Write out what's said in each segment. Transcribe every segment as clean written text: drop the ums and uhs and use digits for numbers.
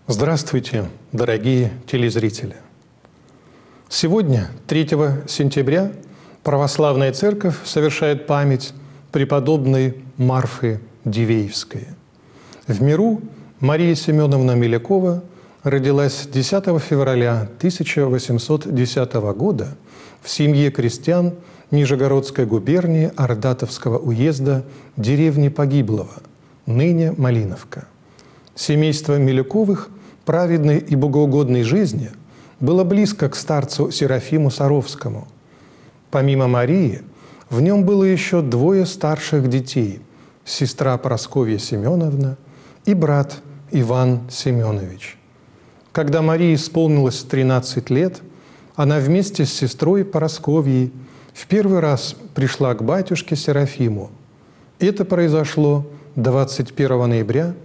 Здравствуйте, дорогие телезрители! Сегодня, 3 сентября, Православная Церковь совершает память преподобной Марфы Дивеевской. В миру Мария Семеновна Милякова родилась 10 февраля 1810 года в семье крестьян Нижегородской губернии Ордатовского уезда деревни Погиблова, ныне Малиновка. Семейство Миляковых праведной и богоугодной жизни было близко к старцу Серафиму Саровскому. Помимо Марии, в нем было еще двое старших детей – сестра Прасковья Семеновна и брат Иван Семенович. Когда Марии исполнилось 13 лет, она вместе с сестрой Прасковьей в первый раз пришла к батюшке Серафиму. Это произошло 21 ноября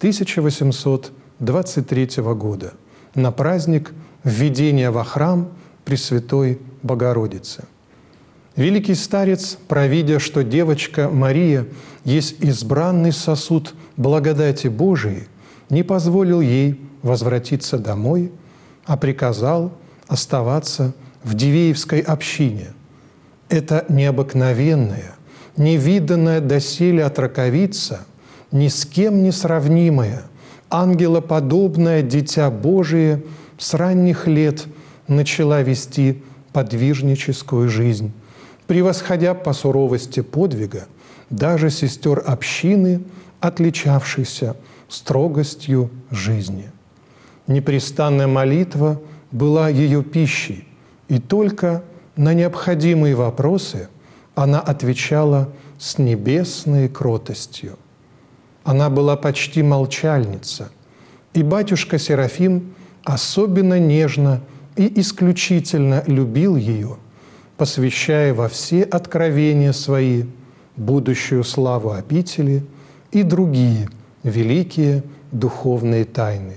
1823 года на праздник введения во храм Пресвятой Богородицы. Великий старец, провидя, что девочка Мария есть избранный сосуд благодати Божией, не позволил ей возвратиться домой, а приказал оставаться в Дивеевской общине. Это необыкновенная, невиданная доселе отроковица, ни с кем не сравнимое, ангелоподобное Дитя Божие с ранних лет начала вести подвижническую жизнь, превосходя по суровости подвига даже сестер общины, отличавшихся строгостью жизни. Непрестанная молитва была ее пищей, и только на необходимые вопросы она отвечала с небесной кротостью. Она была почти молчальница, и батюшка Серафим особенно нежно и исключительно любил ее, посвящая во все откровения свои будущую славу обители и другие великие духовные тайны.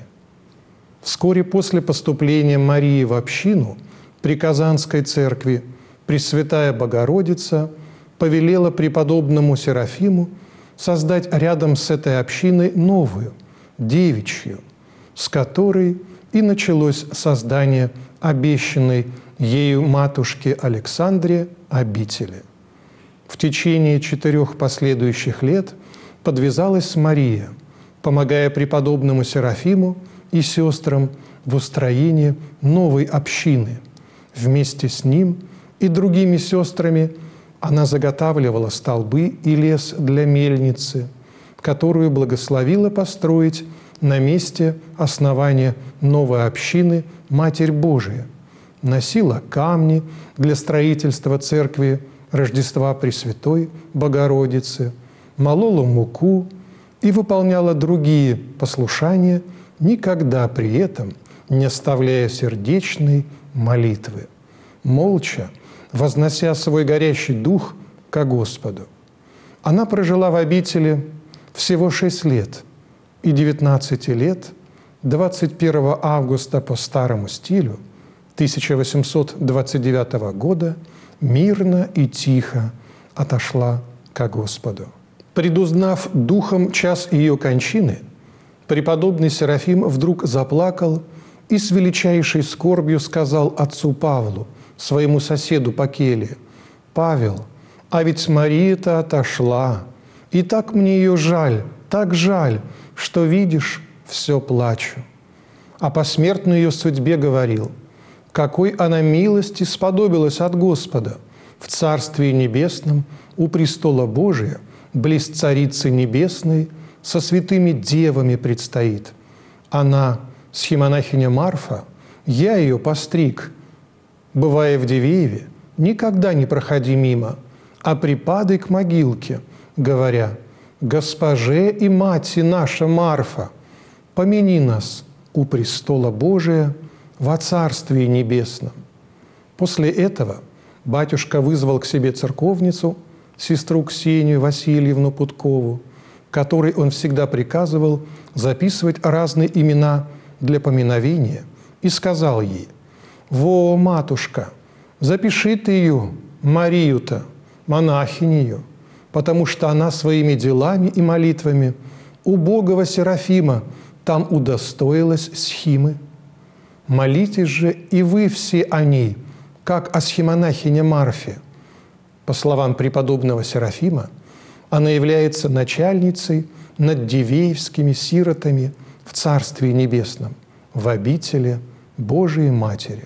Вскоре после поступления Марии в общину при Казанской церкви Пресвятая Богородица повелела преподобному Серафиму создать рядом с этой общиной новую, девичью, с которой и началось создание обещанной ею матушке Александре обители. В течение 4 последующих лет подвязалась Мария, помогая преподобному Серафиму и сестрам в устроении новой общины. Вместе с ним и другими сестрами она заготавливала столбы и лес для мельницы, которую благословила построить на месте основания новой общины Матерь Божия, носила камни для строительства церкви Рождества Пресвятой Богородицы, молола муку и выполняла другие послушания, никогда при этом не оставляя сердечной молитвы, молча вознося свой горящий дух ко Господу. Она прожила в обители всего 6 лет и 19 лет 21 августа по старому стилю 1829 года мирно и тихо отошла ко Господу. Предузнав духом час ее кончины, преподобный Серафим вдруг заплакал и с величайшей скорбью сказал отцу Павлу, своему соседу по келье: «Павел, а ведь Мария-то отошла, и так мне ее жаль, так жаль, что, видишь, все плачу». О посмертной ее судьбе говорил: «Какой она милости сподобилась от Господа! В Царстве Небесном у престола Божия, близ Царицы Небесной, со святыми девами предстоит. Она, схимонахиня Марфа, я ее постриг. Бывая в Дивееве, никогда не проходи мимо, а припадай к могилке, говоря: «Госпоже и мати наша Марфа, помяни нас у престола Божия во Царстве Небесном». После этого батюшка вызвал к себе церковницу, сестру Ксению Васильевну Путкову, которой он всегда приказывал записывать разные имена для поминовения, и сказал ей: «Во, матушка, запиши ты ее, Марию-то, монахиню, потому что она своими делами и молитвами убогого Серафима там удостоилась схимы. Молитесь же и вы все о ней, как о схимонахине Марфе. По словам преподобного Серафима, она является начальницей над дивеевскими сиротами в Царстве Небесном, в обители Божией Матери.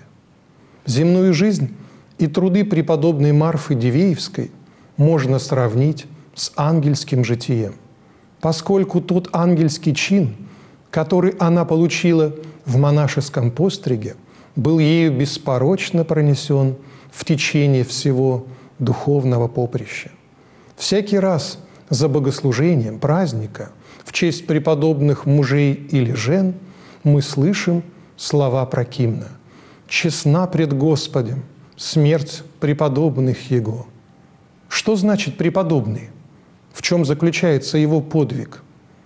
Земную жизнь и труды преподобной Марфы Дивеевской можно сравнить с ангельским житием, поскольку тот ангельский чин, который она получила в монашеском постриге, был ею беспорочно пронесен в течение всего духовного поприща. Всякий раз за богослужением праздника в честь преподобных мужей или жен мы слышим слова Прокимна: «Честна пред Господем смерть преподобных Его». Что значит преподобный? В чем заключается его подвиг?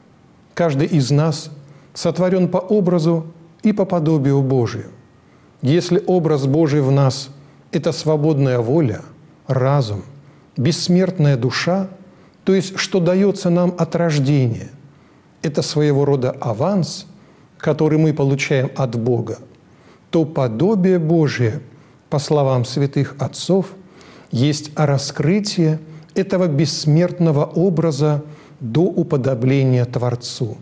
Каждый из нас сотворен по образу и по подобию Божию. Если образ Божий в нас – это свободная воля, разум, бессмертная душа, то есть что дается нам от рождения, это своего рода аванс, который мы получаем от Бога, то подобие Божие, по словам святых отцов, есть раскрытие этого бессмертного образа до уподобления Творцу.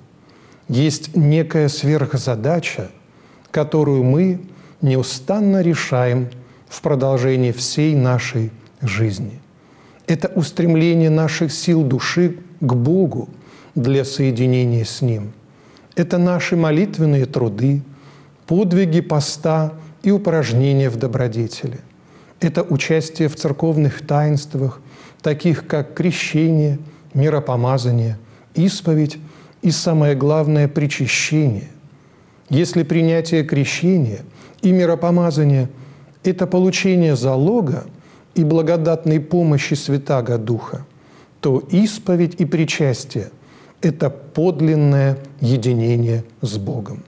Есть некая сверхзадача, которую мы неустанно решаем в продолжении всей нашей жизни. Это устремление наших сил души к Богу для соединения с Ним. Это наши молитвенные труды, подвиги поста и упражнения в добродетели. Это участие в церковных таинствах, таких как крещение, миропомазание, исповедь и, самое главное, причащение. Если принятие крещения и миропомазание – это получение залога и благодатной помощи Святаго Духа, то исповедь и причастие – это подлинное единение с Богом.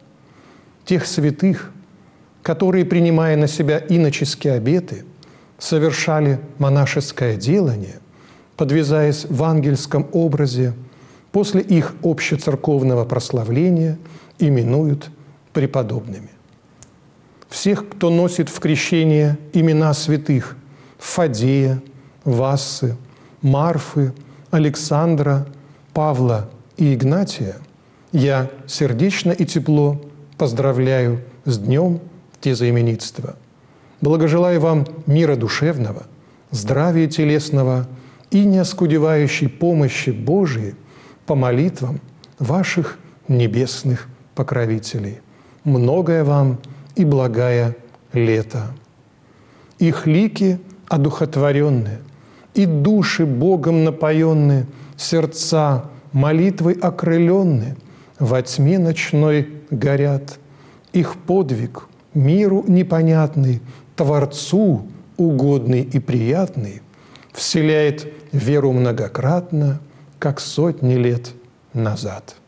Тех святых, которые, принимая на себя иноческие обеты, совершали монашеское делание, подвязаясь в ангельском образе, после их общецерковного прославления именуют преподобными. Всех, кто носит в крещение имена святых Фадея, Вассы, Марфы, Александра, Павла и Игнатия, я сердечно и тепло поздравляю с днем тезаименитства. Благожелаю вам мира душевного, здравия телесного и неоскудевающей помощи Божией по молитвам ваших небесных покровителей. Многое вам и благая лето. Их лики одухотворенные, и души Богом напоенные, сердца молитвой окрыленные, во тьме ночной горят. Их подвиг миру непонятный, Творцу угодный и приятный, вселяет веру многократно, как сотни лет назад.